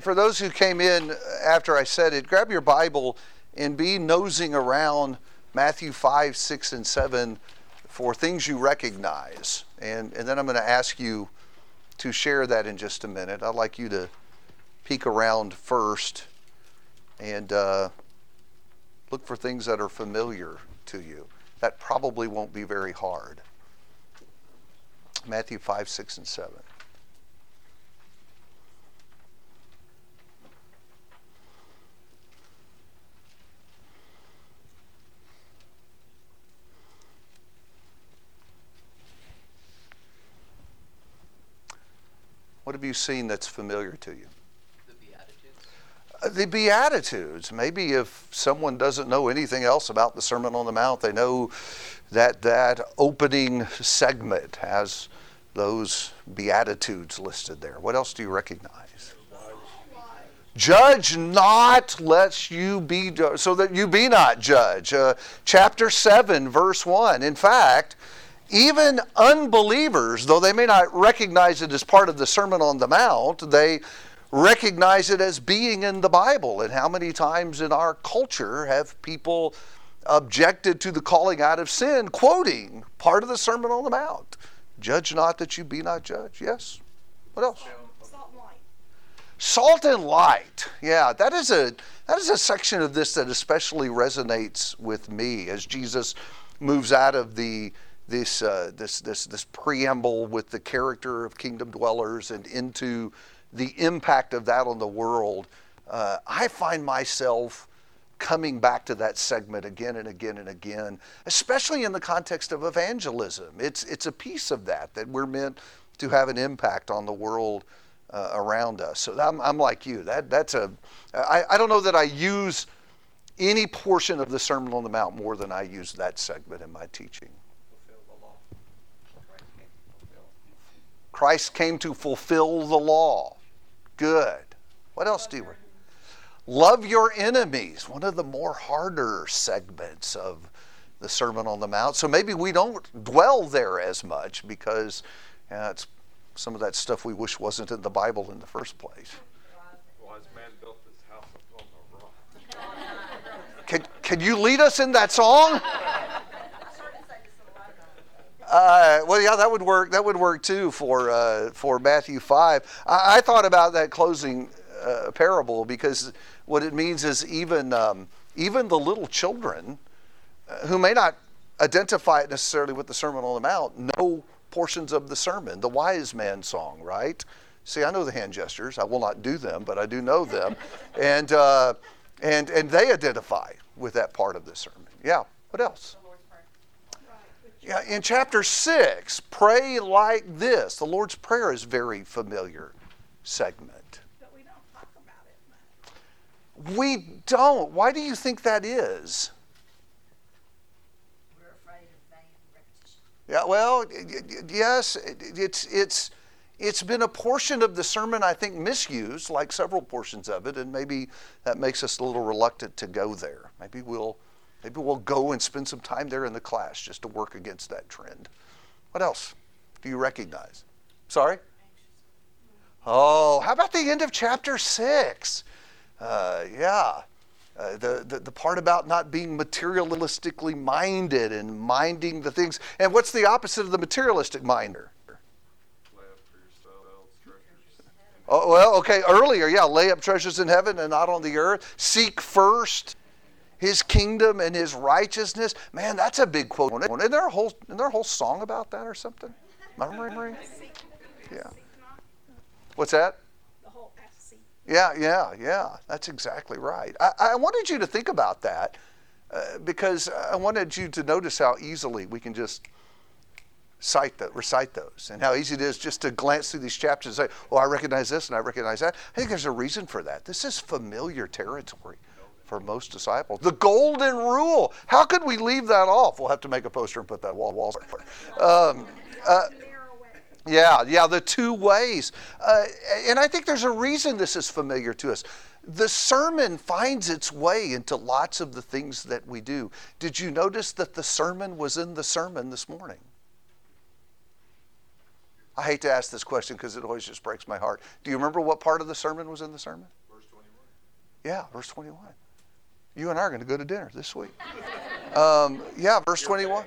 for those who came in after I said it, grab your Bible and be nosing around Matthew 5, 6, and 7 for things you recognize. And then I'm going to ask you to share that in just a minute. I'd like you to peek around first and look for things that are familiar to you. That probably won't be very hard. Matthew 5, 6, and 7. What have you seen that's familiar to you? The Beatitudes. The Beatitudes. Maybe if someone doesn't know anything else about the Sermon on the Mount, they know that opening segment has those Beatitudes listed there. What else do you recognize? Judge not, lest you be, so that you be not judged. Chapter 7, verse 1. In fact, even unbelievers, though they may not recognize it as part of the Sermon on the Mount, they recognize it as being in the Bible. And how many times in our culture have people objected to the calling out of sin, quoting part of the Sermon on the Mount? Judge not that you be not judged. Yes? What else? Salt and light. Salt and light. Yeah, that is a section of this that especially resonates with me as Jesus moves out of this preamble with the character of kingdom dwellers and into the impact of that on the world. I find myself coming back to that segment again and again and again, especially in the context of evangelism. It's a piece of that we're meant to have an impact on the world around us. So I'm like you. I don't know that I use any portion of the Sermon on the Mount more than I use that segment in my teaching. Christ came to fulfill the law. Good. What else do you read? Love your enemies. One of the more harder segments of the Sermon on the Mount. So maybe we don't dwell there as much because it's some of that stuff we wish wasn't in the Bible in the first place. Wise man built his house upon the rock. Can you lead us in that song? Well, yeah, that would work. That would work too for Matthew 5. I thought about that closing parable because what it means is even the little children who may not identify it necessarily with the Sermon on the Mount know portions of the sermon, the wise man song, right? See, I know the hand gestures. I will not do them, but I do know them, and they identify with that part of the sermon. Yeah. What else? Yeah, in chapter 6, pray like this. The Lord's Prayer is a very familiar segment. But we don't talk about it much. We don't. Why do you think that is? We're afraid of vain repetition. Yeah, well, yes, it's been a portion of the sermon, I think, misused, like several portions of it, and maybe that makes us a little reluctant to go there. Maybe we'll go and spend some time there in the class just to work against that trend. What else do you recognize? Sorry? Oh, how about the end of chapter 6? The part about not being materialistically minded and minding the things. And what's the opposite of the materialistic minder? Lay up for yourselves treasures. Oh, well, okay, earlier, lay up treasures in heaven and not on the earth. Seek first His kingdom and His righteousness. Man, that's a big quote. Isn't there a whole song about that or something? Memory? Yeah. What's that? The whole SC. Yeah. That's exactly right. I wanted you to think about that because I wanted you to notice how easily we can just recite those and how easy it is just to glance through these chapters and say, oh, I recognize this and I recognize that. I think there's a reason for that. This is familiar territory for most disciples. The golden rule. How could we leave that off? We'll have to make a poster and put that wall. The two ways. And I think there's a reason this is familiar to us. The sermon finds its way into lots of the things that we do. Did you notice that the sermon was in the sermon this morning? I hate to ask this question because it always just breaks my heart. Do you remember what part of the sermon was in the sermon? Verse 21. Yeah, verse 21. You and I are going to go to dinner this week. Yeah, verse 21.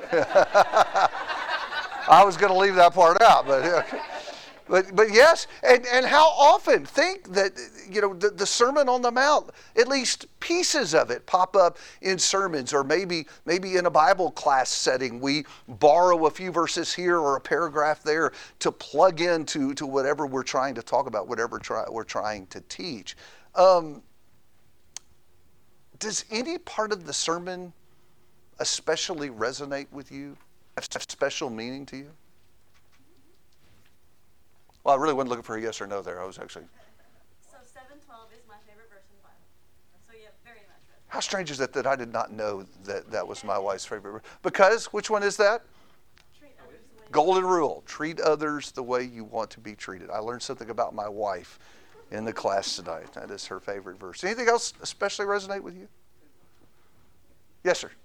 I was going to leave that part out, but yes, and how often think that, the Sermon on the Mount, at least pieces of it pop up in sermons, or maybe in a Bible class setting, we borrow a few verses here or a paragraph there to plug into whatever we're trying to talk about, whatever we're trying to teach. Does any part of the sermon especially resonate with you? Have special meaning to you? Well, I really wasn't looking for a yes or no there. I was actually. So 7:12 is my favorite verse in the Bible. So yeah, very much resonates. How strange is it that I did not know that was my wife's favorite verse? Because, which one is that? Treat others the way Golden rule. Treat others the way you want to be treated. I learned something about my wife in the class tonight. That is her favorite verse. Anything else especially resonate with you? Yes, sir.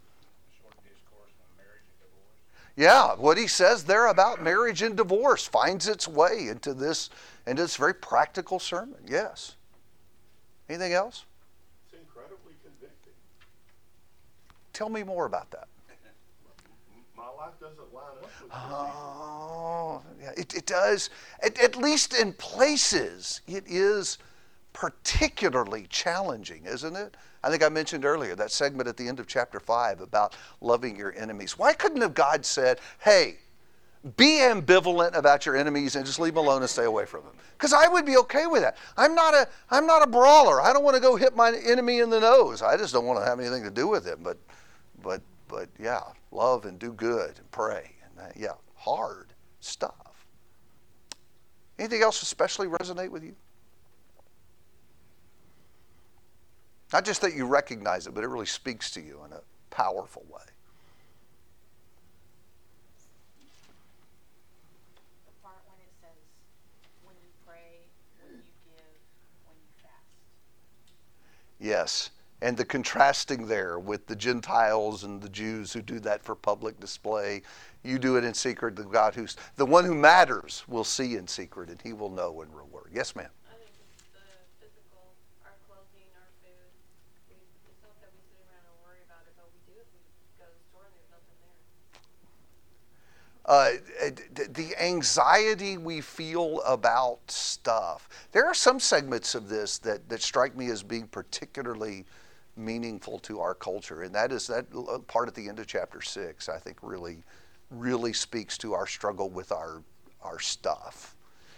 Yeah, what he says there about marriage and divorce finds its way into this very practical sermon. Yes. Anything else? It's incredibly convicting. Tell me more about that. My life doesn't line up with this. Oh, yeah, it does. At least in places, it is particularly challenging, isn't it? I think I mentioned earlier that segment at the end of chapter 5 about loving your enemies. Why couldn't have God said, hey, be ambivalent about your enemies and just leave them alone and stay away from them? Because I would be okay with that. I'm not a brawler. I don't want to go hit my enemy in the nose. I just don't want to have anything to do with him. But yeah, love and do good and pray. And hard stuff. Anything else especially resonate with you? Not just that you recognize it, but it really speaks to you in a powerful way. The part when it says, when you pray, when you give, when you fast. Yes, and the contrasting there with the Gentiles and the Jews who do that for public display. You do it in secret. The one who matters will see in secret, and he will know and reward. Yes, ma'am. I think it's the physical, our clothing, our food. It's not that we sit around and worry about it, but we do if we go to the store and there's nothing there. The anxiety we feel about stuff. There are some segments of this that strike me as being particularly meaningful to our culture, and that is that part at the end of chapter 6, I think really speaks to our struggle with our stuff.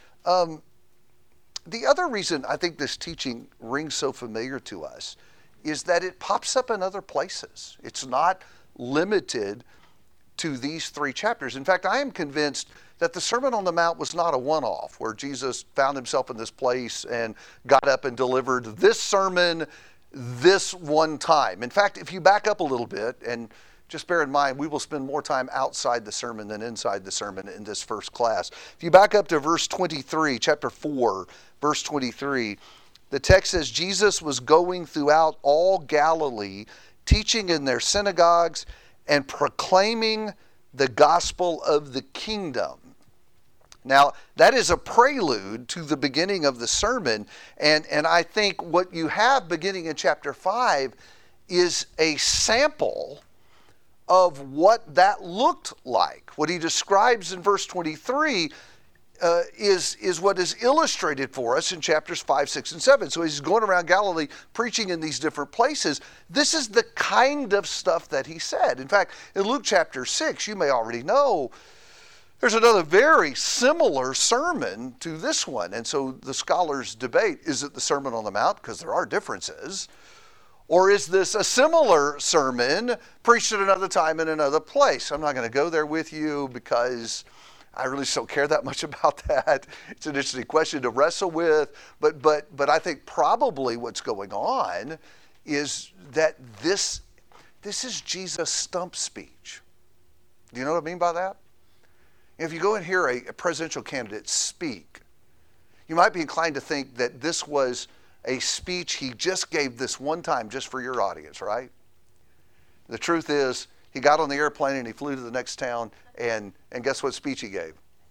The other reason I think this teaching rings so familiar to us is that it pops up in other places. It's not limited to these 3 chapters. In fact, I am convinced that the Sermon on the Mount was not a one-off where Jesus found himself in this place and got up and delivered this sermon this one time. In fact, if you back up a little bit, and just bear in mind, we will spend more time outside the sermon than inside the sermon in this first class. If you back up to verse 23, chapter 4, verse 23, the text says, Jesus was going throughout all Galilee, teaching in their synagogues and proclaiming the gospel of the kingdom. Now, that is a prelude to the beginning of the sermon, and I think what you have beginning in chapter 5 is a sample of what that looked like. What he describes in verse 23 is what is illustrated for us in chapters 5, 6, and 7. So he's going around Galilee preaching in these different places. This is the kind of stuff that he said. In fact, in Luke chapter 6, you may already know, there's another very similar sermon to this one. And so the scholars debate, is it the Sermon on the Mount? Because there are differences. Or is this a similar sermon preached at another time in another place? I'm not going to go there with you because I really just don't care that much about that. It's an interesting question to wrestle with. But I think probably what's going on is that this is Jesus' stump speech. Do you know what I mean by that? If you go and hear a presidential candidate speak, you might be inclined to think that this was a speech he just gave this one time just for your audience, right? The truth is, he got on the airplane and he flew to the next town, and guess what speech he gave?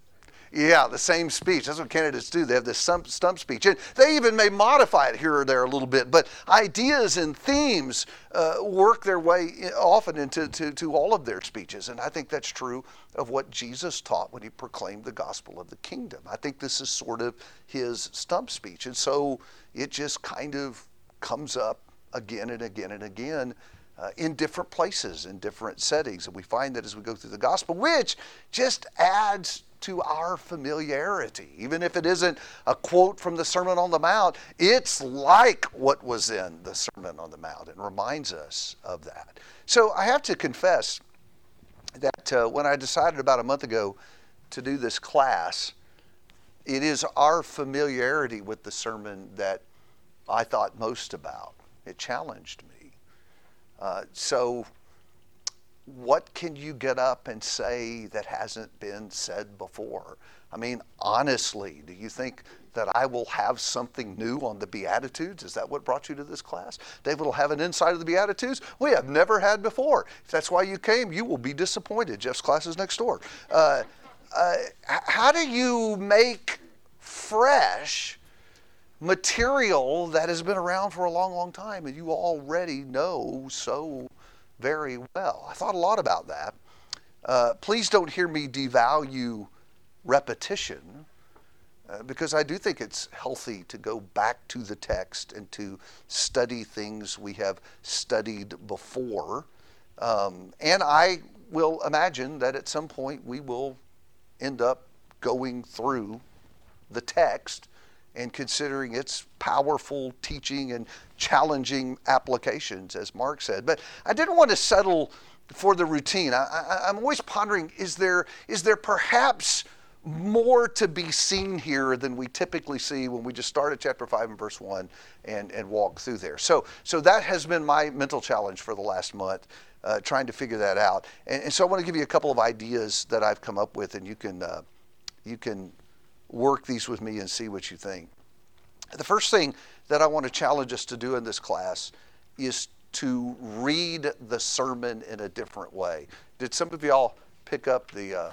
Yeah, the same speech. That's what candidates do. They have this stump speech. And they even may modify it here or there a little bit, but ideas and themes work their way often into to all of their speeches. And I think that's true of what Jesus taught when he proclaimed the gospel of the kingdom. I think this is sort of his stump speech. And so it just kind of comes up again and again and again in different places, in different settings. And we find that as we go through the gospel, which just adds to our familiarity. Even if it isn't a quote from the Sermon on the Mount, it's like what was in the Sermon on the Mount and reminds us of that. So I have to confess that when I decided about a month ago to do this class, it is our familiarity with the sermon that I thought most about. It challenged me. So what can you get up and say that hasn't been said before? I mean, honestly, do you think that I will have something new on the Beatitudes? Is that what brought you to this class? David will have an insight of the Beatitudes we have never had before. If that's why you came, you will be disappointed. Jeff's class is next door. How do you make fresh material that has been around for a long, long time and you already know so very well? I thought a lot about that. Please don't hear me devalue repetition, because I do think it's healthy to go back to the text and to study things we have studied before. And I will imagine that at some point we will end up going through the text and considering its powerful teaching and challenging applications, as Mark said. But I didn't want to settle for the routine. I'm always pondering, is there perhaps more to be seen here than we typically see when we just start at chapter 5 and verse 1 and walk through there? So that has been my mental challenge for the last month, trying to figure that out. And so I want to give you a couple of ideas that I've come up with, and you can work these with me and see what you think. The first thing that I want to challenge us to do in this class is to read the sermon in a different way. Did some of y'all pick up the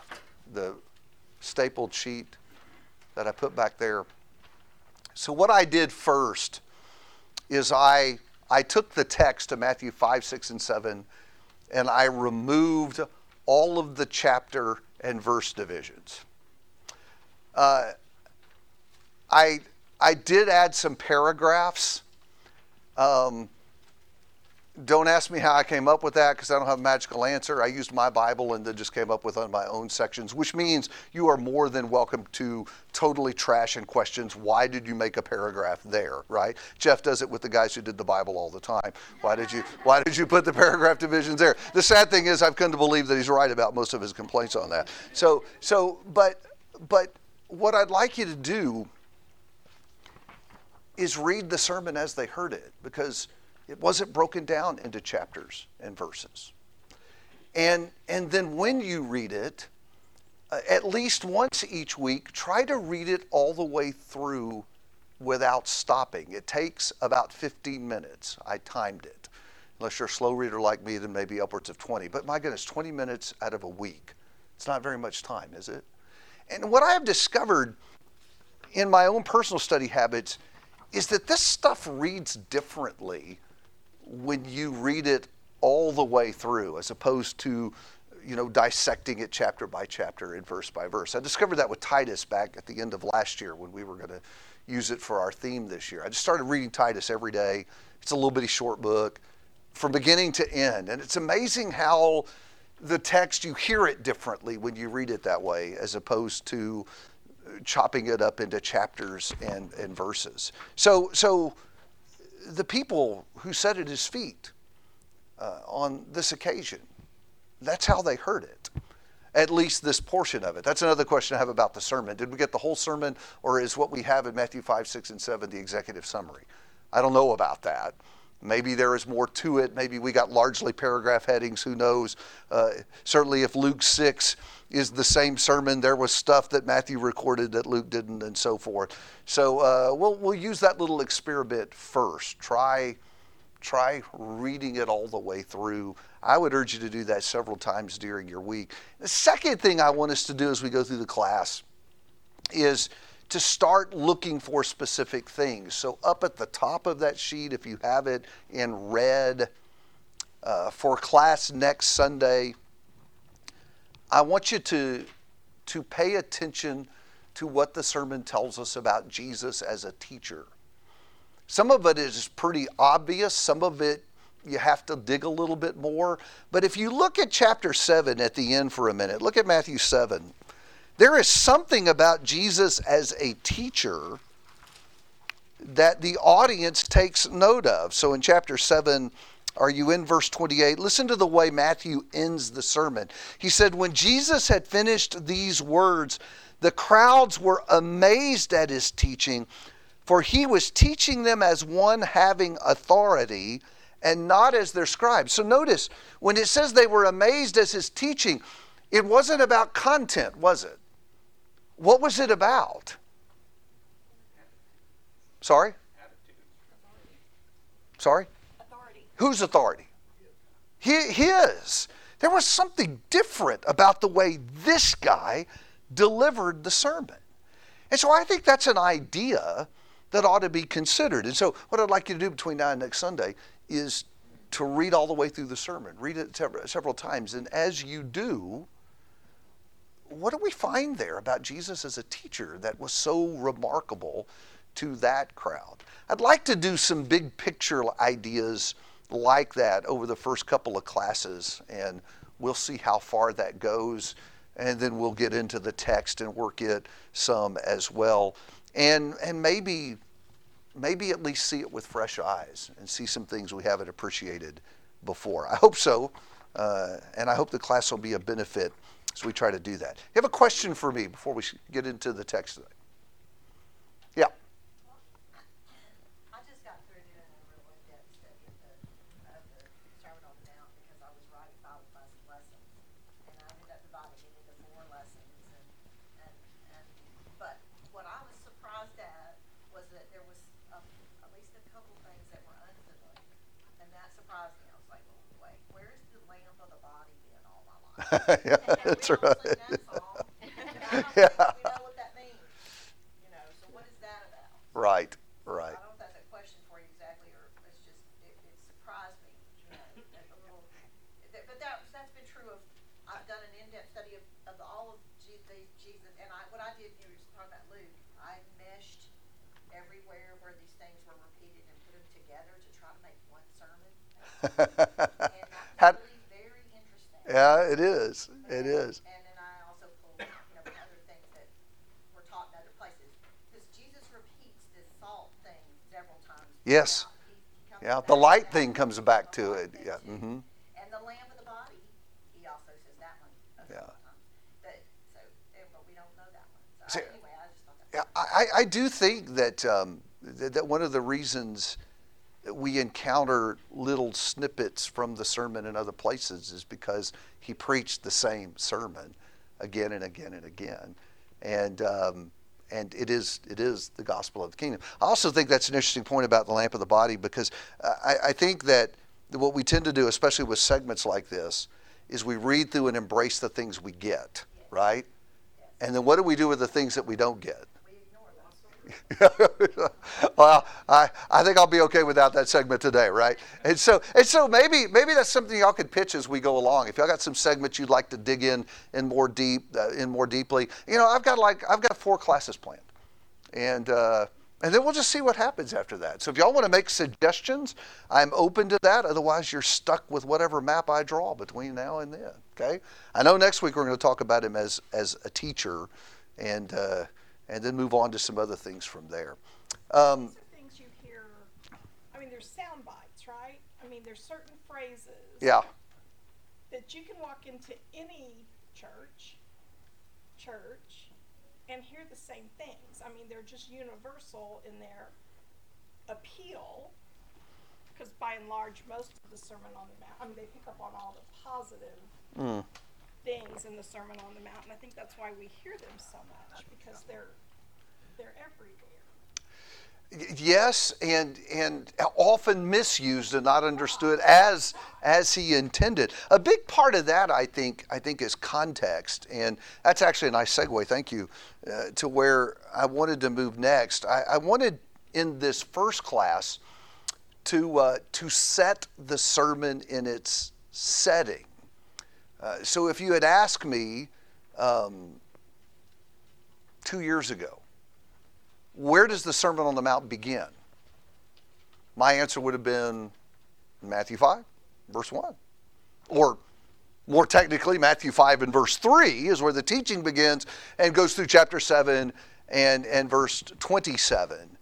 stapled sheet that I put back there? So what I did first is I took the text to Matthew 5, 6, and 7, and I removed all of the chapter and verse divisions. I did add some paragraphs. Don't ask me how I came up with that, because I don't have a magical answer. I used my Bible and then just came up with on my own sections, which means you are more than welcome to totally trash and questions. Why did you make a paragraph there, right? Jeff does it with the guys who did the Bible all the time. Why did you put the paragraph divisions there? The sad thing is I've come to believe that he's right about most of his complaints on that. But what I'd like you to do is read the sermon as they heard it, because it wasn't broken down into chapters and verses. And then when you read it, at least once each week, try to read it all the way through without stopping. It takes about 15 minutes. I timed it. Unless you're a slow reader like me, then maybe upwards of 20. But my goodness, 20 minutes out of a week. It's not very much time, is it? And what I have discovered in my own personal study habits is that this stuff reads differently when you read it all the way through, as opposed to, dissecting it chapter by chapter and verse by verse. I discovered that with Titus back at the end of last year when we were going to use it for our theme this year. I just started reading Titus every day. It's a little bitty short book from beginning to end. And it's amazing how the text, you hear it differently when you read it that way, as opposed to chopping it up into chapters and verses. So the people who sat at his feet on this occasion, that's how they heard it, at least this portion of it. That's another question I have about the sermon. Did we get the whole sermon, or is what we have in Matthew 5, 6, and 7 the executive summary? I don't know about that. Maybe there is more to it. Maybe we got largely paragraph headings. Who knows? Certainly if Luke 6 is the same sermon, there was stuff that Matthew recorded that Luke didn't, and so forth. So we'll use that little experiment first. Try reading it all the way through. I would urge you to do that several times during your week. The second thing I want us to do as we go through the class is to start looking for specific things. So up at the top of that sheet, if you have it in red, for class next Sunday, I want you to pay attention to what the sermon tells us about Jesus as a teacher. Some of it is pretty obvious. Some of it you have to dig a little bit more. But if you look at chapter 7 at the end for a minute, look at Matthew 7. There is something about Jesus as a teacher that the audience takes note of. So in chapter 7, are you in verse 28? Listen to the way Matthew ends the sermon. He said, when Jesus had finished these words, the crowds were amazed at his teaching, for he was teaching them as one having authority and not as their scribes. So notice, when it says they were amazed at his teaching, it wasn't about content, was it? What was it about? Sorry? Sorry? Authority. Whose authority? His. There was something different about the way this guy delivered the sermon. And so I think that's an idea that ought to be considered. And so what I'd like you to do between now and next Sunday is to read all the way through the sermon. Read it several times. And as you do, what do we find there about Jesus as a teacher that was so remarkable to that crowd? I'd like to do some big picture ideas like that over the first couple of classes, and we'll see how far that goes, and then we'll get into the text and work it some as well, and maybe at least see it with fresh eyes and see some things we haven't appreciated before. I hope so, and I hope the class will be a benefit as we try to do that. You have a question for me before we get into the text today? Yeah. I just got through doing a real in-depth study of the Sermon on the Mount because I was writing 5 lessons, and I ended up dividing it into 4 lessons. But what I was surprised at was that there was at least a couple things that were unfamiliar, and that surprised me. I was like, well, wait, where's the lamp of the body been all my life? Yeah, that's right. Yeah. Yeah. We know what that means. So what is that about? Right. I don't know if that's a question for you exactly, or it's just, it surprised me, that's a little, but that's been true of, I've done an in-depth study of all of Jesus, and what I did, you were just talking about Luke, I meshed everywhere where these things were repeated and put them together to try to make one sermon. And that's really very interesting. Yeah, it is. It is. And then I also pulled, other things that were taught in other places. Because Jesus repeats this salt thing several times. Yes. He comes Yeah, back the light to thing that. comes back The to light it. thing Yeah. too. Mm-hmm. And the lamp of the body, he also says that one a Yeah. couple times. But we don't know that one. See, So anyway, I just thought that. Yeah, I do think that that one of the reasons that we encounter little snippets from the sermon in other places is because he preached the same sermon again and again and again, and it is the gospel of the kingdom. I also think that's an interesting point about the lamp of the body, because I think that what we tend to do, especially with segments like this, is we read through and embrace the things we get, right? And then what do we do with the things that we don't get? We ignore them. Well, I think I'll be okay without that segment today, right? And so maybe that's something y'all could pitch as we go along. If y'all got some segments you'd like to dig in more deeply, I've got 4 classes planned, and then we'll just see what happens after that. So if y'all want to make suggestions, I'm open to that. Otherwise, you're stuck with whatever map I draw between now and then. Okay? I know next week we're going to talk about him as a teacher, and then move on to some other things from there. These are things you hear. There's sound bites, right? There's certain phrases. Yeah. That you can walk into any church, and hear the same things. They're just universal in their appeal, because by and large, most of the Sermon on the Mount, they pick up on all the positive things in the Sermon on the Mount, and I think that's why we hear them so much, because they're everywhere. Yes, and often misused and not understood as he intended. A big part of that, I think, is context, and that's actually a nice segue. Thank you to where I wanted to move next. I wanted in this first class to set the sermon in its setting. So if you had asked me 2 years ago, where does the Sermon on the Mount begin? My answer would have been Matthew 5, verse 1. Or more technically, Matthew 5 and verse 3 is where the teaching begins and goes through chapter 7 and verse 27.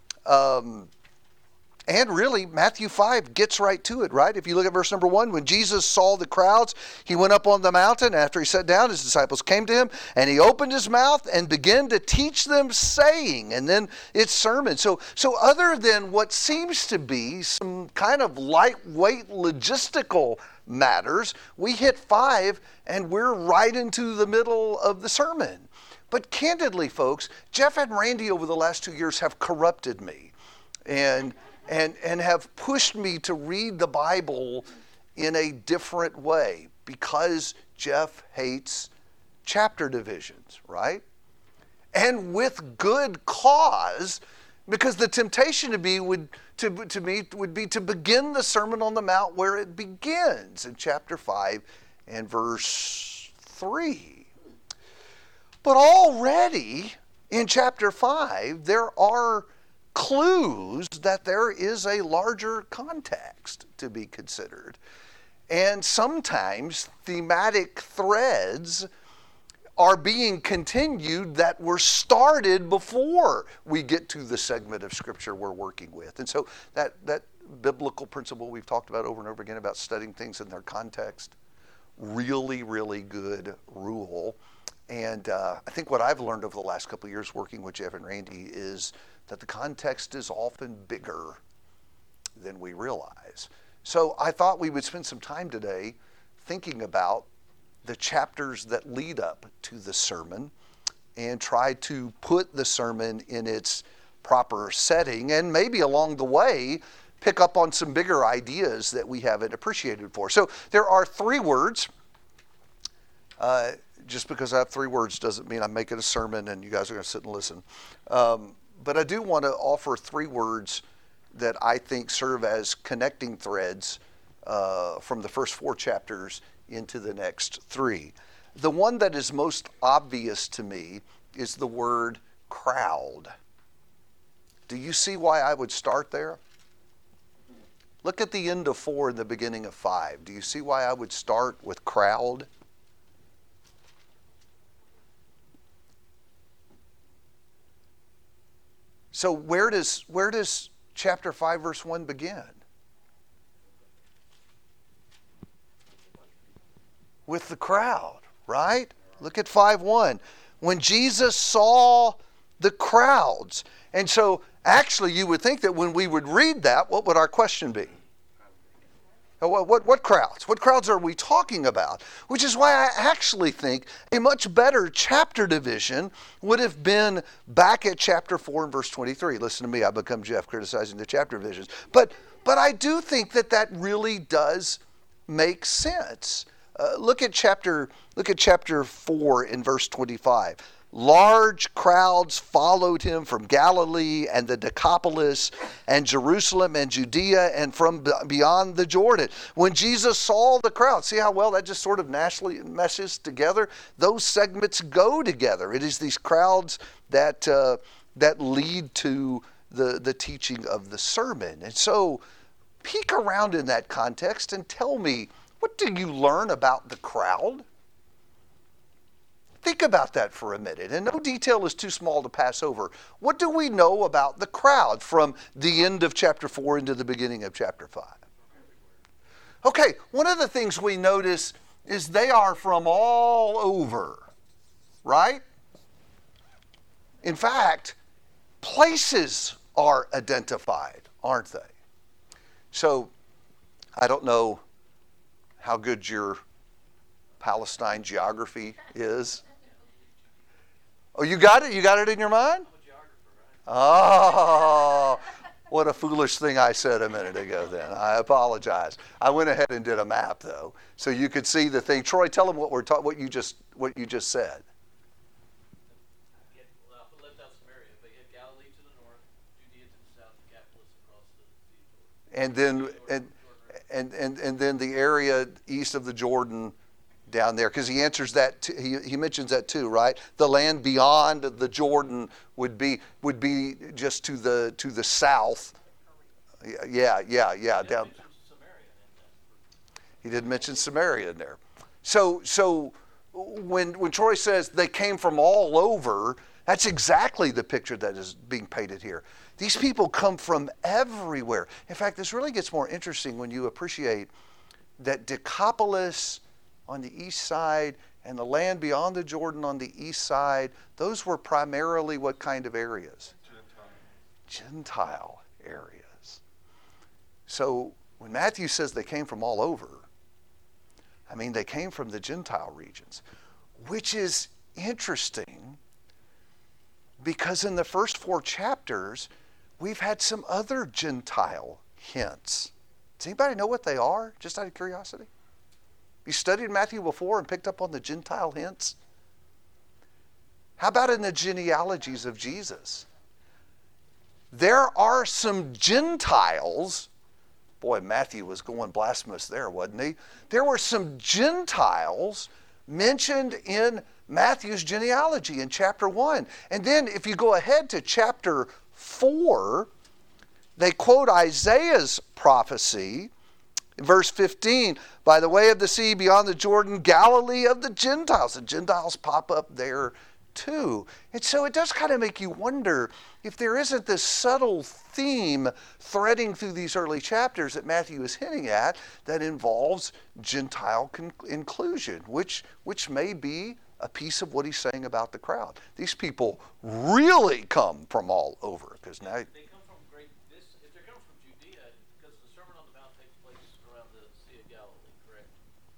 And really, Matthew 5 gets right to it, right? If you look at verse number 1, when Jesus saw the crowds, he went up on the mountain. After he sat down, his disciples came to him, and he opened his mouth and began to teach them, saying, and then it's sermon. So other than what seems to be some kind of lightweight logistical matters, we hit 5, and we're right into the middle of the sermon. But candidly, folks, Jeff and Randy over the last 2 years have corrupted me. And have pushed me to read the Bible in a different way because Jeff hates chapter divisions, right? And with good cause, because the temptation to me would be to begin the Sermon on the Mount where it begins in chapter 5 and verse 3. But already in chapter 5, there are clues that there is a larger context to be considered. And sometimes thematic threads are being continued that were started before we get to the segment of Scripture we're working with. And so that biblical principle we've talked about over and over again about studying things in their context, really, really good rule. And I think what I've learned over the last couple of years working with Jeff and Randy is that the context is often bigger than we realize. So I thought we would spend some time today thinking about the chapters that lead up to the sermon and try to put the sermon in its proper setting, and maybe along the way pick up on some bigger ideas that we haven't appreciated before. So there are 3 words. Just because I have 3 words doesn't mean I'm making a sermon and you guys are going to sit and listen. But I do want to offer 3 words that I think serve as connecting threads from the first 4 chapters into the next 3. The one that is most obvious to me is the word crowd. Do you see why I would start there? Look at the end of 4 and the beginning of 5. Do you see why I would start with crowd? So where does chapter 5 verse 1 begin? With the crowd, right? Look at 5:1. When Jesus saw the crowds. And so actually you would think that when we would read that, what would our question be? What crowds? What crowds are we talking about? Which is why I actually think a much better chapter division would have been back at chapter 4 and verse 23. Listen to me, I become Jeff criticizing the chapter divisions. But I do think that really does make sense. Look at chapter 4 in verse 25. Large crowds followed him from Galilee and the Decapolis and Jerusalem and Judea and from beyond the Jordan. When Jesus saw the crowd, see how well that just sort of naturally meshes together? Those segments go together. It is these crowds that lead to the teaching of the sermon. And so peek around in that context and tell me, what do you learn about the crowd? Think about that for a minute, and no detail is too small to pass over. What do we know about the crowd from the end of chapter 4 into the beginning of chapter 5? Okay, one of the things we notice is they are from all over, right? In fact, places are identified, aren't they? So, I don't know how good your Palestine geography is. Oh, you got it? You got it in your mind? Oh, what a foolish thing I said a minute ago then. I apologize. I went ahead and did a map, though, so you could see the thing. Troy, tell them what you just said. He had, left out Samaria, but he had Galilee to the north, Judea to the south, Decapolis across the sea. And then the area east of the Jordan down there, because he answers that he mentions that too, right? The land beyond the Jordan would be just to the south. Yeah. Down. He didn't mention Samaria in there. So when Troy says they came from all over, that's exactly the picture that is being painted here. These people come from everywhere. In fact, this really gets more interesting when you appreciate that Decapolis on the east side and the land beyond the Jordan on the east side, those were primarily what kind of areas? Gentile areas. So when Matthew says they came from all over, I mean they came from the Gentile regions, which is interesting because in the first 4 chapters, we've had some other Gentile hints. Does anybody know what they are, just out of curiosity? You studied Matthew before and picked up on the Gentile hints? How about in the genealogies of Jesus? There are some Gentiles. Boy, Matthew was going blasphemous there, wasn't he? There were some Gentiles mentioned in Matthew's genealogy in chapter 1. And then if you go ahead to chapter 4, they quote Isaiah's prophecy. In verse 15, by the way of the sea beyond the Jordan, Galilee of the Gentiles. The Gentiles pop up there too. And so it does kind of make you wonder if there isn't this subtle theme threading through these early chapters that Matthew is hinting at that involves Gentile inclusion, which may be a piece of what he's saying about the crowd. These people really come from all over. Because now... They come from great distance. If they're coming from Judea, because the Sermon on the Mount takes place around the Sea of Galilee, correct?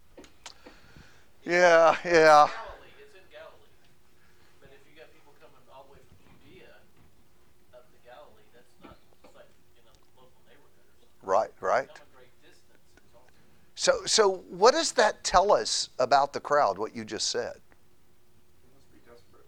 Yeah. Galilee, it's in Galilee. But if you got people coming all the way from Judea up to Galilee, that's not just like local neighborhood or something. Right. They come a great distance. It's also... So what does that tell us about the crowd, what you just said? They must be desperate.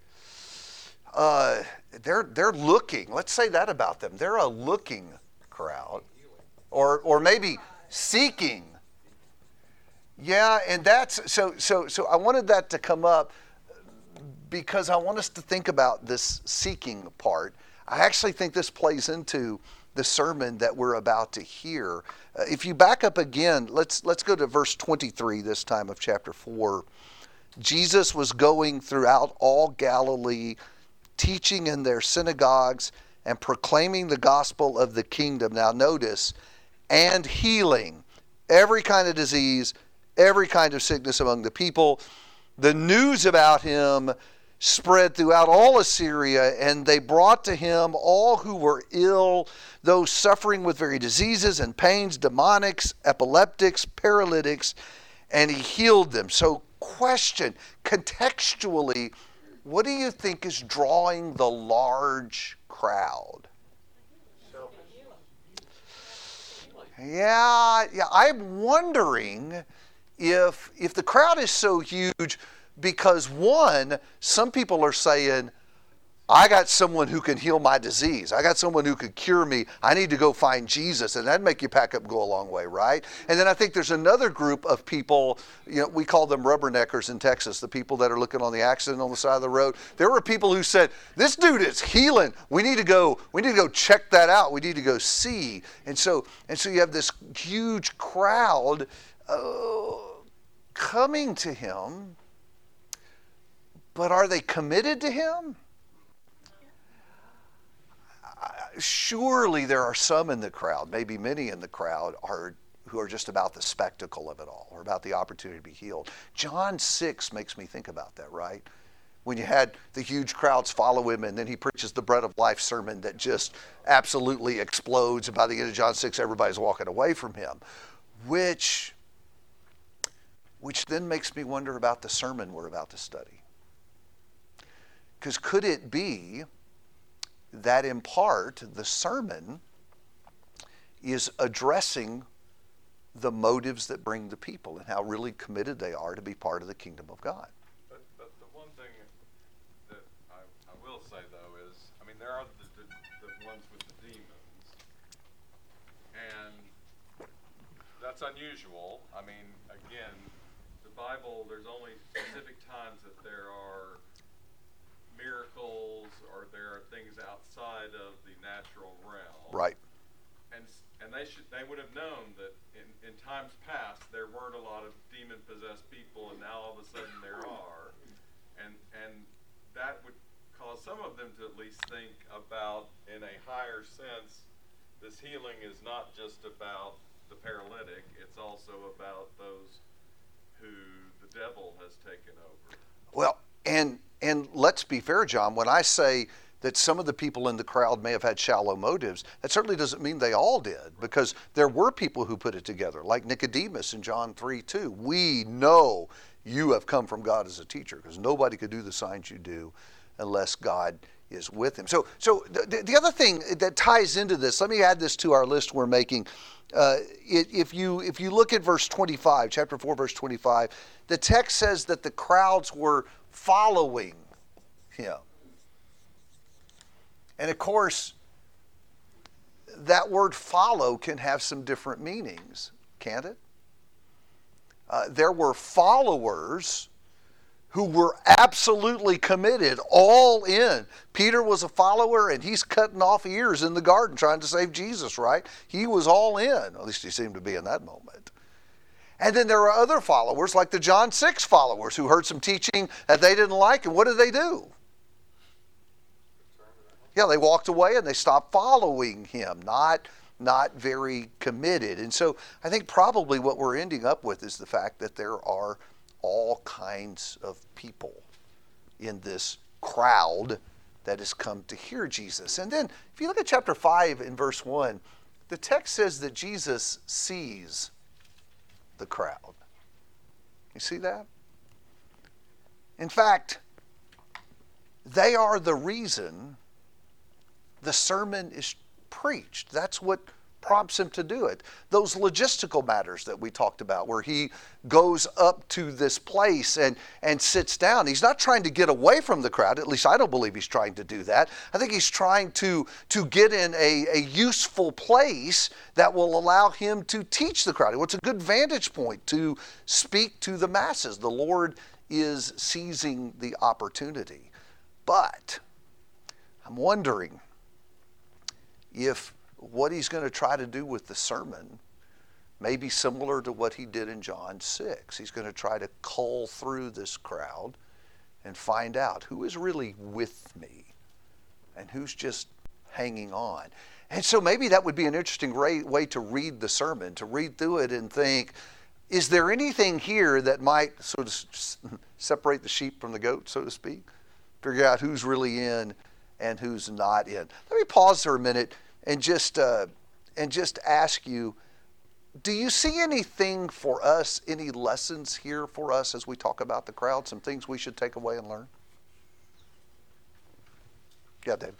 They're looking. Let's say that about them. They're a looking crowd, or maybe seeking. Yeah, and that's so. I wanted that to come up because I want us to think about this seeking part. I actually think this plays into the sermon that we're about to hear. If you back up again, let's go to verse 23 this time of chapter 4. Jesus was going throughout all Galilee, teaching in their synagogues and proclaiming the gospel of the kingdom. Now notice, and healing every kind of disease, every kind of sickness among the people. The news about him spread throughout all Assyria, and they brought to him all who were ill, those suffering with various diseases and pains, demonics, epileptics, paralytics, and he healed them. So question, contextually, what do you think is drawing the large crowd? Yeah, I'm wondering if the crowd is so huge because, one, some people are saying, I got someone who can heal my disease. I got someone who could cure me. I need to go find Jesus. And that'd make you pack up and go a long way, right? And then I think there's another group of people, we call them rubberneckers in Texas, the people that are looking on the accident on the side of the road. There were people who said, this dude is healing. We need to go check that out. We need to go see. And so you have this huge crowd coming to him. But are they committed to him? Surely there are some in the crowd, maybe many in the crowd, who are just about the spectacle of it all, or about the opportunity to be healed. John 6 makes me think about that, right? When you had the huge crowds follow him, and then he preaches the bread of life sermon that just absolutely explodes, and by the end of John 6, everybody's walking away from him, which then makes me wonder about the sermon we're about to study. Because could it be that in part the sermon is addressing the motives that bring the people and how really committed they are to be part of the kingdom of God. But the one thing that I will say, though, is, I mean, there are the ones with the demons, and that's unusual. I mean, again, the Bible, there's only specific times that there are miracles or there are things outside of the natural realm. Right. And they would have known that in times past there weren't a lot of demon possessed people, and now all of a sudden there are, and that would cause some of them to at least think about, in a higher sense, this healing is not just about the paralytic; it's also about those who the devil has taken over. Well, and let's be fair, John. When I say that some of the people in the crowd may have had shallow motives, that certainly doesn't mean they all did, because there were people who put it together, like Nicodemus in John 3:2. We know you have come from God as a teacher, because nobody could do the signs you do unless God is with him. So the other thing that ties into this, let me add this to our list we're making. If you look at verse 25, chapter 4, verse 25, the text says that the crowds were following him. And of course, that word follow can have some different meanings, can't it? There were followers who were absolutely committed, all in. Peter was a follower, and he's cutting off ears in the garden trying to save Jesus, right? He was all in. At least he seemed to be in that moment. And then there are other followers, like the John 6 followers, who heard some teaching that they didn't like, and what did they do? Yeah, they walked away and they stopped following him, not very committed. And so I think probably what we're ending up with is the fact that there are all kinds of people in this crowd that has come to hear Jesus. And then if you look at chapter 5 in verse 1, the text says that Jesus sees the crowd. You see that? In fact, they are the reason the sermon is preached. That's what prompts him to do it. Those logistical matters that we talked about, where he goes up to this place and sits down. He's not trying to get away from the crowd. At least I don't believe he's trying to do that. I think he's trying to get in a useful place that will allow him to teach the crowd. It's a good vantage point to speak to the masses. The Lord is seizing the opportunity. But I'm wondering if what he's going to try to do with the sermon may be similar to what he did in John 6. He's going to try to cull through this crowd and find out who is really with me and who's just hanging on. And so maybe that would be an interesting way to read the sermon, to read through it and think, is there anything here that might sort of separate the sheep from the goat, so to speak? Figure out who's really in and who's not in. Let me pause for a minute and just ask you, do you see anything for us, any lessons here for us as we talk about the crowd, some things we should take away and learn? Yeah, Dave.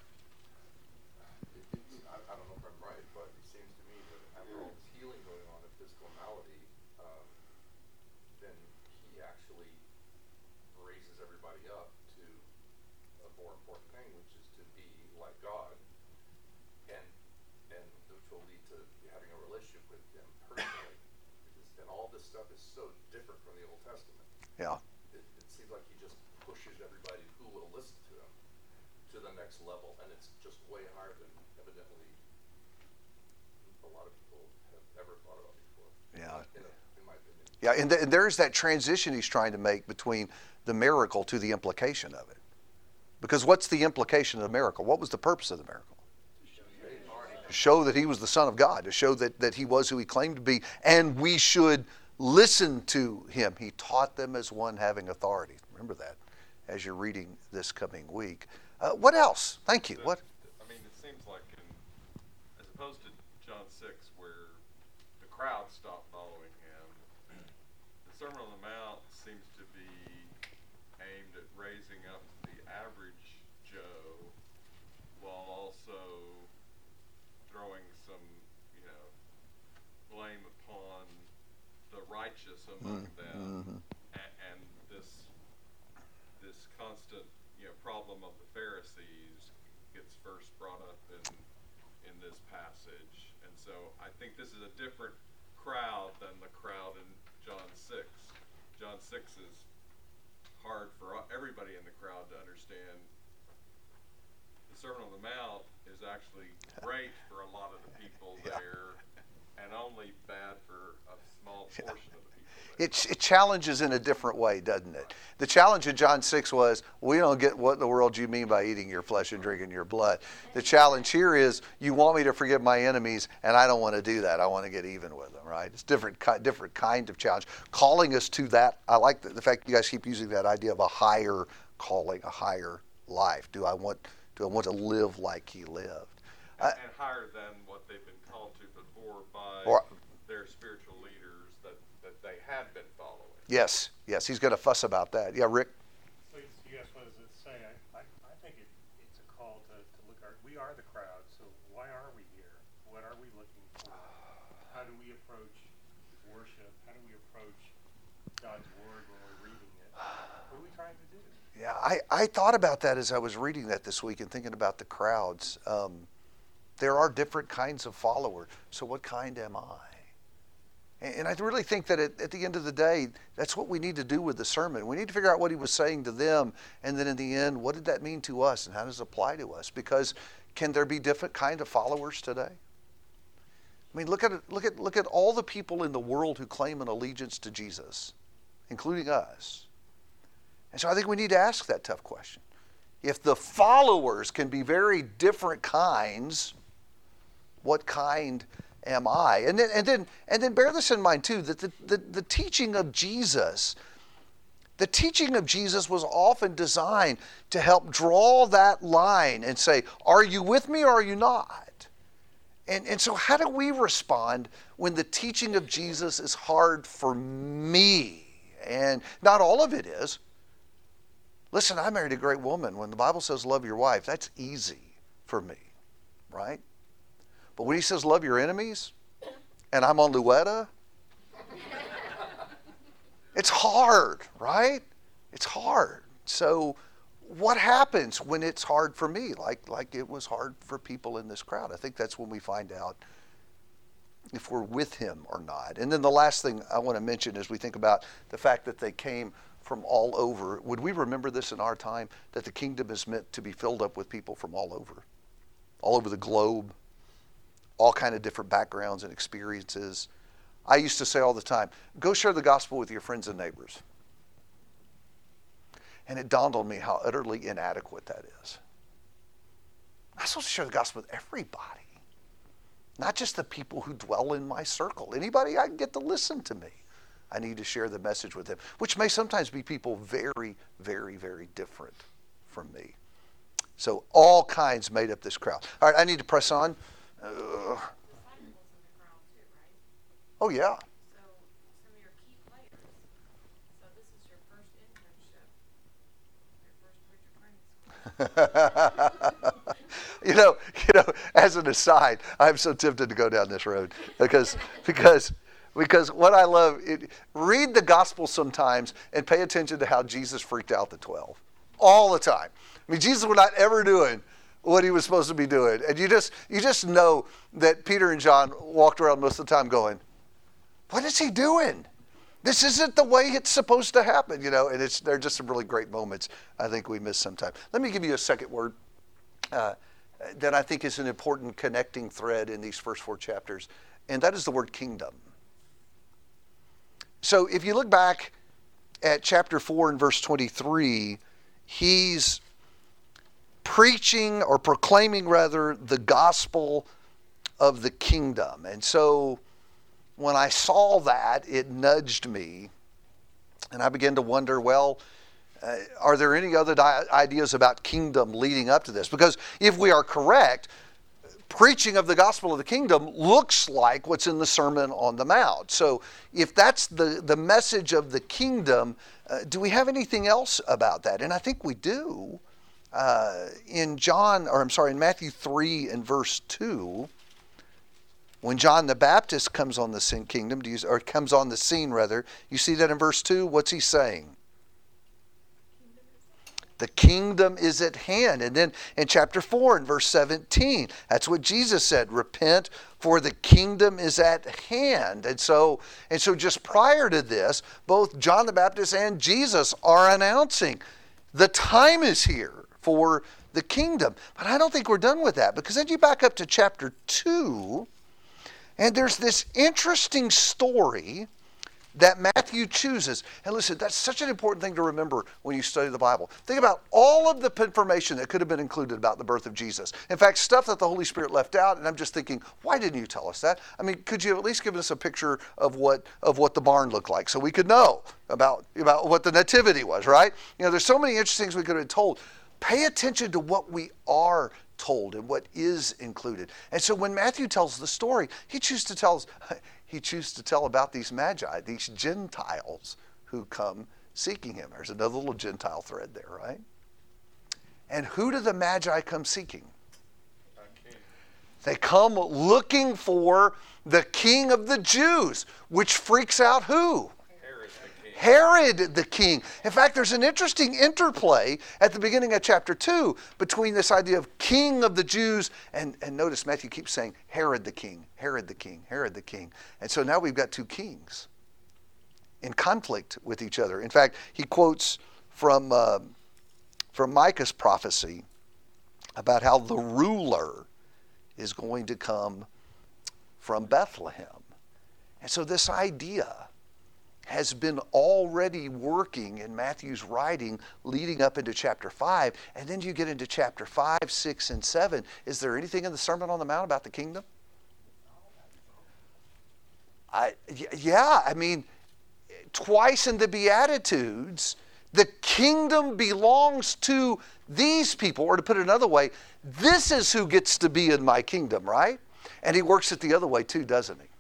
I don't know if I'm right, but it seems to me that after all this healing going on in physical malady, then he actually raises everybody up to a more important thing, which is to be like God, and which will lead to having a relationship with him personally. And all this stuff is so different from the Old Testament. Yeah. It seems like he just pushes everybody who will listen to him to the next level, and it's just way higher than evidently a lot of people have ever thought about before. Yeah. In my opinion. Yeah, and there's that transition he's trying to make between the miracle to the implication of it. Because what's the implication of the miracle? What was the purpose of the miracle? To show that he was the Son of God, to show that he was who he claimed to be, and we should listen to him. He taught them as one having authority. Remember that as you're reading this coming week. What else? Thank you. What? I mean, it seems like as opposed to John 6, where the crowd stopped following him, the Sermon on the Mount seems to be aimed at raising up the average Joe while throwing some, blame upon the righteous among them, and this constant, problem of the Pharisees gets first brought up in this passage. And so I think this is a different crowd than the crowd in John 6. John 6 is hard for everybody in the crowd to understand. The Sermon on the Mount is actually great for a lot of the people there, and only bad for a small portion of the people there. It challenges in a different way, doesn't it? The challenge in John 6 was, we don't get what in the world you mean by eating your flesh and drinking your blood. The challenge here is, you want me to forgive my enemies, and I don't want to do that. I want to get even with them, right? It's different kind of challenge. Calling us to that, I like the fact you guys keep using that idea of a higher calling, a higher life. Do I want to live like he lived? And higher than what they've been called to before by their spiritual leaders that they had been following. Yes, he's going to fuss about that. Yeah, Rick? So yes, what does it say? I think it's a call to look at, we are the crowd, so why are we here? What are we looking for? How do we approach worship? How do we approach God's Word when we're reading it? What are we trying to do? Yeah, I thought about that as I was reading that this week and thinking about the crowds. There are different kinds of followers. So what kind am I? And I really think that at the end of the day, that's what we need to do with the sermon. We need to figure out what he was saying to them, and then in the end, what did that mean to us, and how does it apply to us? Because can there be different kind of followers today? I mean, look at all the people in the world who claim an allegiance to Jesus, including us. And so I think we need to ask that tough question. If the followers can be very different kinds, what kind am I? And then bear this in mind too, that the teaching of Jesus, was often designed to help draw that line and say, are you with me or are you not? And so how do we respond when the teaching of Jesus is hard for me? And not all of it is. Listen, I married a great woman. When the Bible says love your wife, that's easy for me, right? But when he says love your enemies, and I'm on Luetta, it's hard, right? It's hard. So what happens when it's hard for me, like it was hard for people in this crowd? I think that's when we find out if we're with him or not. And then the last thing I want to mention as we think about the fact that they came from all over. Would we remember this in our time, that the kingdom is meant to be filled up with people from all over the globe, all kind of different backgrounds and experiences. I used to say all the time, go share the gospel with your friends and neighbors. And it dawned on me how utterly inadequate that is. I'm supposed to share the gospel with everybody, not just the people who dwell in my circle. Anybody I can get to listen to me, I need to share the message with them, which may sometimes be people very, very, very different from me. So all kinds made up this crowd. All right, I need to press on. Oh, yeah. So some of your key players. So this is your first internship, your first preacher training school. As an aside, I'm so tempted to go down this road because what I love, read the gospel sometimes and pay attention to how Jesus freaked out the 12 all the time. I mean, Jesus was not ever doing what he was supposed to be doing, and you just know that Peter and John walked around most of the time going, "What is he doing? This isn't the way it's supposed to happen," And they're just some really great moments I think we miss sometimes. Let me give you a second word that I think is an important connecting thread in these first 4 chapters, and that is the word kingdom. So if you look back at chapter 4 and verse 23, he's preaching or proclaiming rather the gospel of the kingdom. And so when I saw that, it nudged me, and I began to wonder, are there any other ideas about kingdom leading up to this? Because if we are correct, preaching of the gospel of the kingdom looks like what's in the Sermon on the Mount. So if that's the message of the kingdom, do we have anything else about that? And I think we do. In Matthew 3 and verse 2, When John the Baptist comes on the comes on the scene rather, you see that in verse 2. What's he saying? The kingdom is at hand. And then in chapter 4 in verse 17, that's what Jesus said, repent for the kingdom is at hand. And so just prior to this, both John the Baptist and Jesus are announcing the time is here for the kingdom. But I don't think we're done with that, because then you back up to chapter 2, and there's this interesting story that Matthew chooses. And listen, that's such an important thing to remember when you study the Bible. Think about all of the information that could have been included about the birth of Jesus. In fact, stuff that the Holy Spirit left out, and I'm just thinking, why didn't you tell us that? I mean, could you at least give us a picture of what the barn looked like so we could know about what the nativity was, right? You know, there's so many interesting things we could have told. Pay attention to what we are told and what is included. And so when Matthew tells the story, he chooses to tell about these magi, these Gentiles who come seeking him. There's another little Gentile thread there, right? And who do the magi come seeking? They come looking for the king of the Jews, which freaks out who? Herod the king. In fact, there's an interesting interplay at the beginning of chapter 2 between this idea of king of the Jews and notice Matthew keeps saying Herod the king, Herod the king, Herod the king. And so now we've got two kings in conflict with each other. In fact, he quotes from Micah's prophecy about how the ruler is going to come from Bethlehem. And so this idea has been already working in Matthew's writing leading up into chapter 5. And then you get into chapter 5, 6, and 7. Is there anything in the Sermon on the Mount about the kingdom? I mean, twice in the Beatitudes, the kingdom belongs to these people. Or to put it another way, this is who gets to be in my kingdom, right? And he works it the other way too, doesn't he?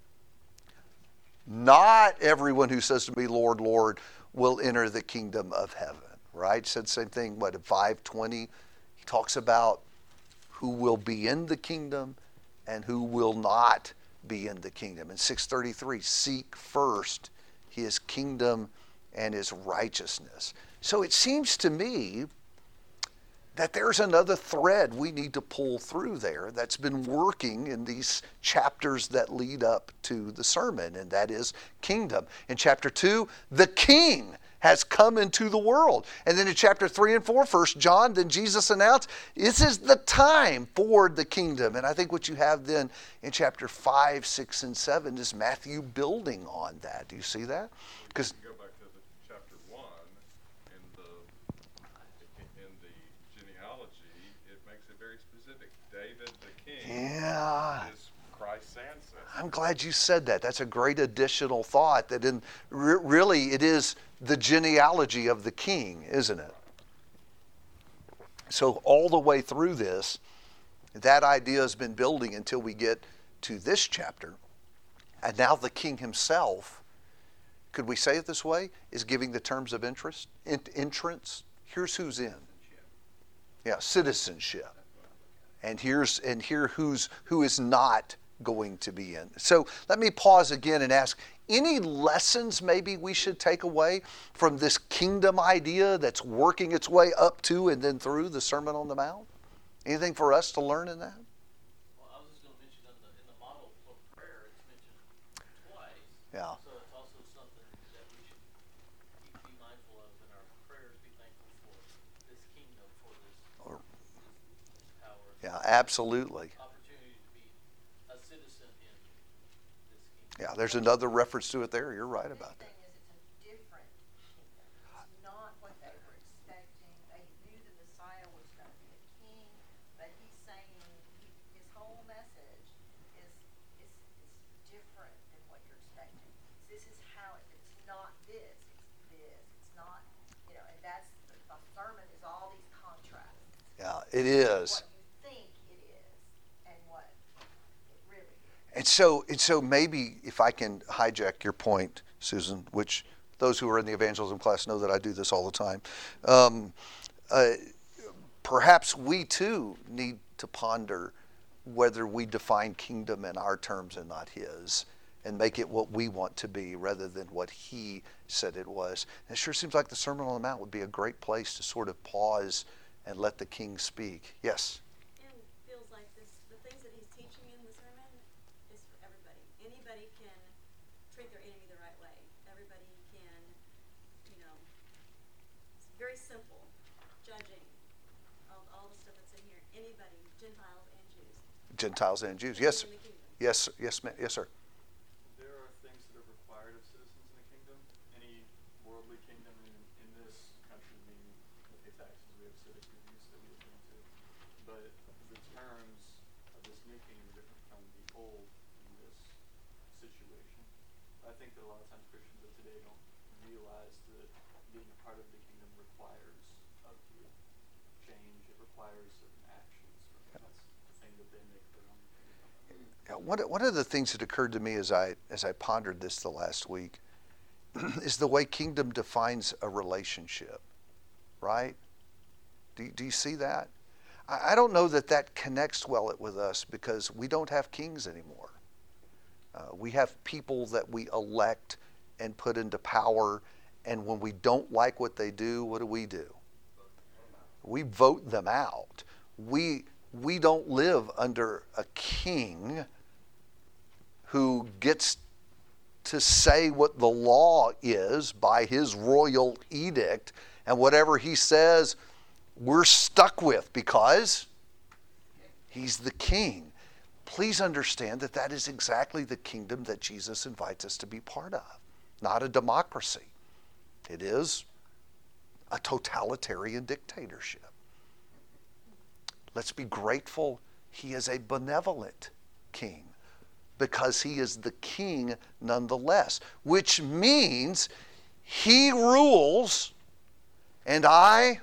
Not everyone who says to me, Lord, Lord, will enter the kingdom of heaven, right? Said the same thing, in 5:20? He talks about who will be in the kingdom and who will not be in the kingdom. In 6:33, seek first his kingdom and his righteousness. So it seems to me that there's another thread we need to pull through there that's been working in these chapters that lead up to the sermon, and that is kingdom. In chapter 2, the king has come into the world. And then in chapter 3 and 4, 1 John, then Jesus announced, this is the time for the kingdom. And I think what you have then in chapter 5, 6, and 7 is Matthew building on that. Do you see that? Because go back to the chapter 1 in the genealogy, it makes it very specific. David the king is Christ's ancestor. I'm glad you said that. That's a great additional thought, that really it is the genealogy of the king, isn't it? So all the way through this, that idea has been building until we get to this chapter. And now the king himself, could we say it this way, is giving the terms of entrance. Here's who's in. Yeah, citizenship. And here who is not going to be in. So let me pause again and ask, any lessons maybe we should take away from this kingdom idea that's working its way up to and then through the Sermon on the Mount? Anything for us to learn in that? Well, I was just going to mention in the model for prayer, it's mentioned twice. Yeah. So it's also something that we should be mindful of in our prayers, be thankful for this kingdom, for this power. Yeah, absolutely. Opportunity to be a citizen in this kingdom. Yeah, there's another reference to it there. You're right about that. The thing is, it's a different kingdom. It's not what they were expecting. They knew the Messiah was going to be a king, but he's saying his whole message is different than what you're expecting. This is how it's not this, it's this. It's not, and that's the sermon is all these contrasts. Yeah, it is. What you think it is and what it really is. And so maybe if I can hijack your point, Susan, which those who are in the evangelism class know that I do this all the time, perhaps we too need to ponder whether we define kingdom in our terms and not his, and make it what we want to be rather than what he said it was. And it sure seems like the Sermon on the Mount would be a great place to sort of pause and let the king speak. Yes? And feels like this, the things that he's teaching in the sermon is for everybody. Anybody can treat their enemy the right way. Everybody can, it's very simple. Judging, all the stuff that's in here. Anybody, Gentiles and Jews. Gentiles and Jews. Yes, In the kingdom. yes, yes, ma'am. Yes, sir. There are things that are required of citizens in the kingdom. Any worldly kingdom in this country, meaning we pay taxes, we have civic reviews that we attend to. But the terms of this new kingdom are different from the old in this situation. I think that a lot of times Christians of today don't realize that being a part of the kingdom requires of you change. It requires certain actions from you. That's the thing that they make their own kingdom. Yeah, one of the things that occurred to me as I pondered this the last week is the way kingdom defines a relationship, right? Do you see that? I don't know that connects well with us because we don't have kings anymore. We have people that we elect and put into power, and when we don't like what they do, what do? We vote them out. We don't live under a king who gets to say what the law is by his royal edict, and whatever he says, we're stuck with because he's the king. Please understand that is exactly the kingdom that Jesus invites us to be part of. Not a democracy. It is a totalitarian dictatorship. Let's be grateful he is a benevolent king because he is the king nonetheless, which means he rules and I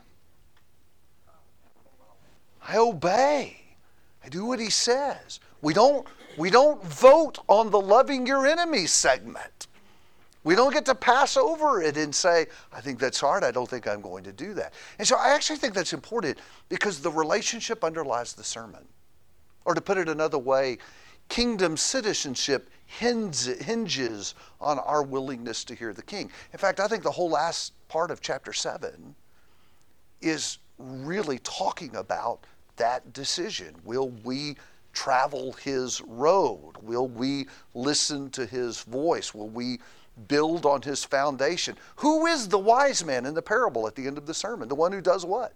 obey. I do what he says. We don't vote on the loving your enemies segment. We don't get to pass over it and say, I think that's hard, I don't think I'm going to do that. And so I actually think that's important because the relationship underlies the sermon. Or to put it another way, kingdom citizenship hinges on our willingness to hear the king. In fact, I think the whole last part of chapter 7 is really talking about that decision. Will we travel his road? Will we listen to his voice? Will we build on his foundation? Who is the wise man in the parable at the end of the sermon? The one who does what?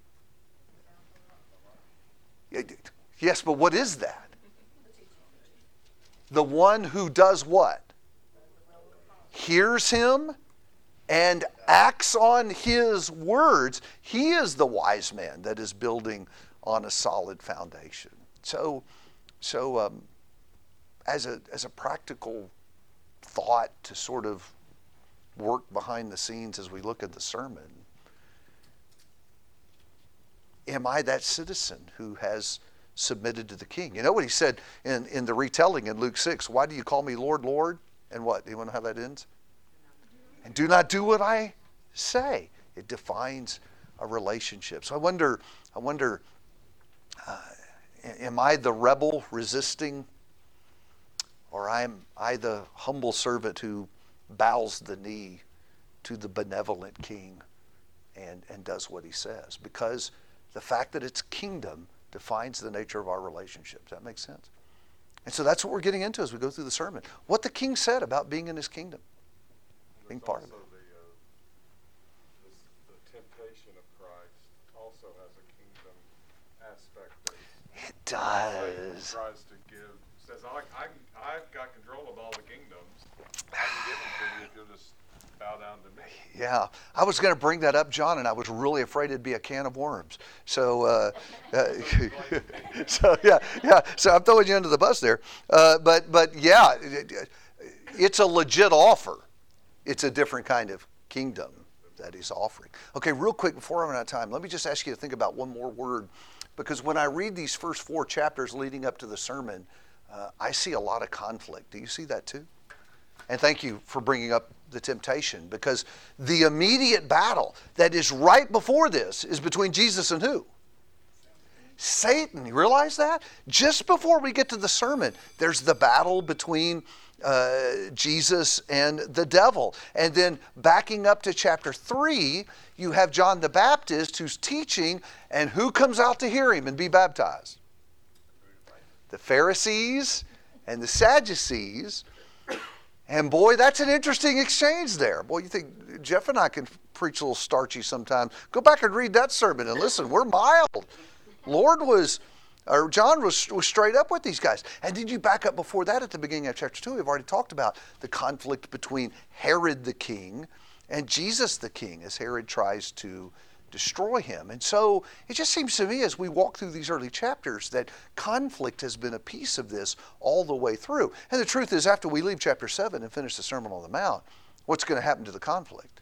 Yes, but what is that? The one who does what? Hears him and acts on his words. He is the wise man that is building on a solid foundation. So as a practical thought to sort of work behind the scenes as we look at the sermon, am I that citizen who has submitted to the king? You know what he said in the retelling in Luke 6, why do you call me Lord, Lord? And what? Do you want to know how that ends? And do not do what I say. It defines a relationship. So I wonder, am I the rebel resisting, or am I the humble servant who bows the knee to the benevolent king and does what he says? Because the fact that it's kingdom defines the nature of our relationship. Does that make sense? And so that's what we're getting into as we go through the sermon. What the king said about being in his kingdom, being part of it. The temptation of Christ also has a kingdom aspect. It does. He tries to give, says, I've got control of all the kingdoms. I can give them to you if you'll just bow down to me. Yeah, I was going to bring that up, John, and I was really afraid it'd be a can of worms. So, so I'm throwing you under the bus there. But yeah, it's a legit offer. It's a different kind of kingdom that he's offering. Okay, real quick before I run out of time, let me just ask you to think about one more word, because when I read these first 4 chapters leading up to the sermon, I see a lot of conflict. Do you see that too? And thank you for bringing up the temptation, because the immediate battle that is right before this is between Jesus and who? Satan. You realize that? Just before we get to the sermon, there's the battle between Jesus and the devil. And then backing up to chapter 3, you have John the Baptist who's teaching, and who comes out to hear him and be baptized? The Pharisees and the Sadducees. And boy, that's an interesting exchange there. Boy, you think Jeff and I can preach a little starchy sometimes. Go back and read that sermon and listen, we're mild. John was straight up with these guys. And did you back up before that at the beginning of chapter 2? We've already talked about the conflict between Herod the king and Jesus the king as Herod tries to destroy him. And so it just seems to me as we walk through these early chapters that conflict has been a piece of this all the way through. And the truth is, after we leave chapter 7 and finish the Sermon on the Mount, what's going to happen to the conflict?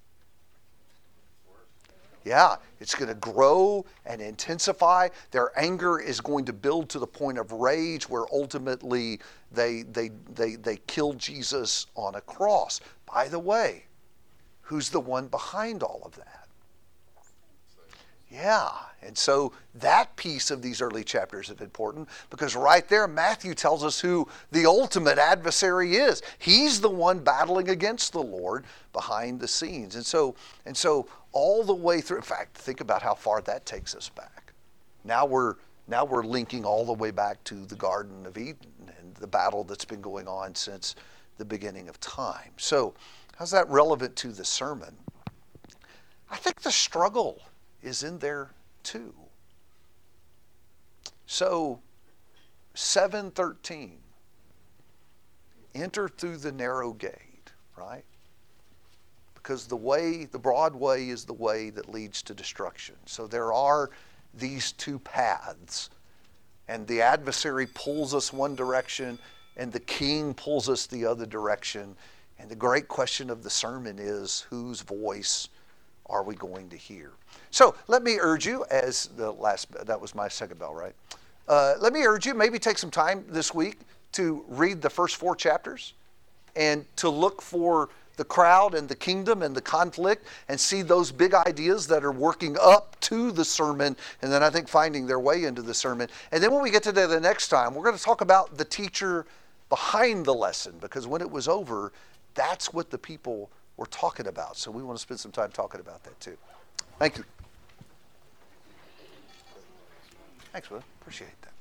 Yeah, it's going to grow and intensify. Their anger is going to build to the point of rage where ultimately they kill Jesus on a cross. By the way, who's the one behind all of that? Yeah, and so that piece of these early chapters is important because right there Matthew tells us who the ultimate adversary is. He's the one battling against the Lord behind the scenes. And so all the way through, in fact, think about how far that takes us back. Now we're linking all the way back to the Garden of Eden and the battle that's been going on since the beginning of time. So how's that relevant to the sermon? I think the struggle is in there too. So 7:13, enter through the narrow gate, right? Because the broad way is the way that leads to destruction. So there are these two paths, and the adversary pulls us one direction and the king pulls us the other direction. And the great question of the sermon is, whose voice are we going to hear? So let me urge you, that was my second bell, right? Let me urge you, maybe take some time this week to read the first 4 chapters and to look for the crowd and the kingdom and the conflict and see those big ideas that are working up to the sermon, and then I think finding their way into the sermon. And then when we get to the next time, we're going to talk about the teacher behind the lesson, because when it was over, that's what the people were talking about. So we want to spend some time talking about that too. Thank you. Thanks, Will. Appreciate that.